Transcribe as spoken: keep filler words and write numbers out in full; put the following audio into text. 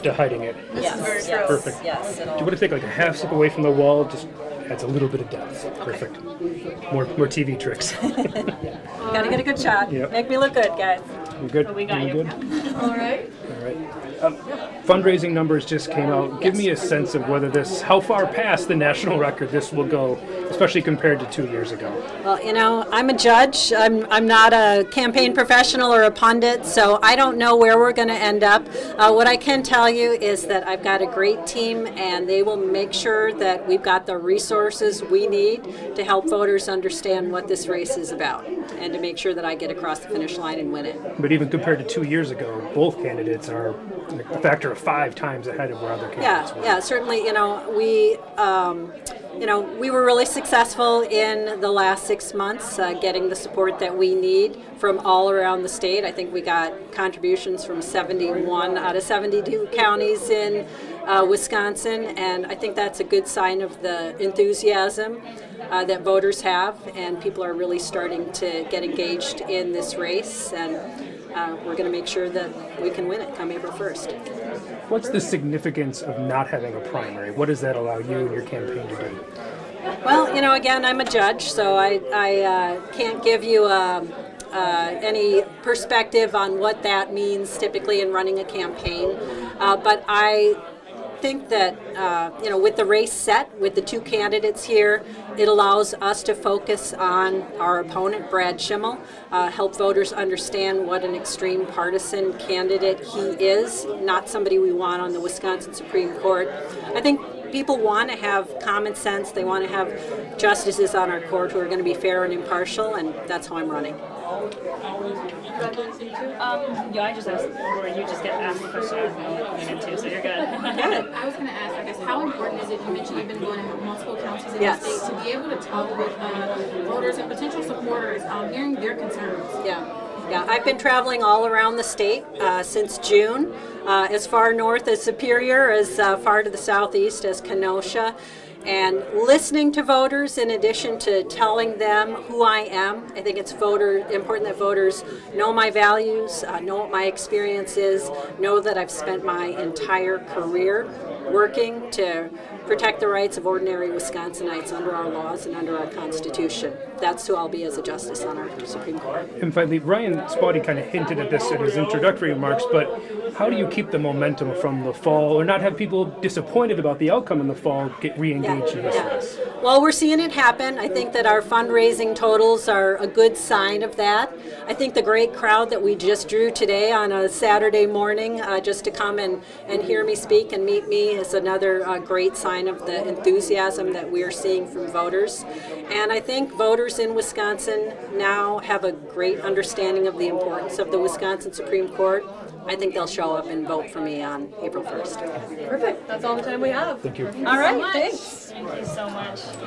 to hiding it. Yes, yes, Perfect. yes. Do you want to take like a half step away from the wall? Just adds a little bit of depth. Perfect. More more T V tricks. Gotta get a good shot. Yep. Make me look good, guys. You good? We got You you. good? All right. All right. Um, fundraising numbers just came out. Give me a sense of whether this, how far past the national record this will go, especially compared to two years ago. Well, you know, I'm a judge. I'm, I'm not a campaign professional or a pundit, so I don't know where we're going to end up. Uh, what I can tell you is that I've got a great team, and they will make sure that we've got the resources we need to help voters understand what this race is about, and to make sure that I get across the finish line and win it. But even compared to two years ago, both candidates are a factor of five times ahead of where other candidates Yeah, were. yeah, certainly. You know, we, um, you know, we were really successful in the last six months, uh, getting the support that we need from all around the state. I think we got contributions from seventy-one out of seventy-two counties in uh, Wisconsin, and I think that's a good sign of the enthusiasm uh, that voters have, and people are really starting to get engaged in this race, and uh, we're going to make sure that we can win it come April first. What's the significance of not having a primary? What does that allow you and your campaign to do? Well, you know, again, I'm a judge, so I, I uh, can't give you um, uh, any perspective on what that means typically in running a campaign. Uh, but I think that, uh, you know, with the race set, with the two candidates here, it allows us to focus on our opponent, Brad Schimmel, uh, help voters understand what an extreme partisan candidate he is, not somebody we want on the Wisconsin Supreme Court. I think people want to have common sense. They want to have justices on our court who are going to be fair and impartial, and that's how I'm running. Um, yeah, I just asked, or you just get asked the question I was going into, so you're good. I was going to ask, I guess, how important is it, you mentioned you've been going to multiple counties in Yes. the state, to be able to talk with uh, voters and potential supporters, um, hearing their concerns? Yeah, yeah. I've been traveling all around the state uh, since June, uh, as far north as Superior, as uh, far to the southeast as Kenosha, and listening to voters in addition to telling them who I am. I think it's voter important that voters know my values, uh, know what my experience is, know that I've spent my entire career working to protect the rights of ordinary Wisconsinites under our laws and under our Constitution. That's who I'll be as a justice on our Supreme Court. And finally, Ryan Spaulding kind of hinted at this in his introductory remarks, but how do you keep the momentum from the fall or not have people disappointed about the outcome in the fall get re-engaged in this Yeah. race? Well, we're seeing it happen. I think that our fundraising totals are a good sign of that. I think the great crowd that we just drew today on a Saturday morning uh, just to come and, and hear me speak and meet me is another uh, great sign of the enthusiasm that we're seeing from voters. And I think voters in Wisconsin now have a great understanding of the importance of the Wisconsin Supreme Court. I think they'll show up and vote for me on April first. Perfect. That's all the time we have. Thank you. All right, thanks. Thank you so much.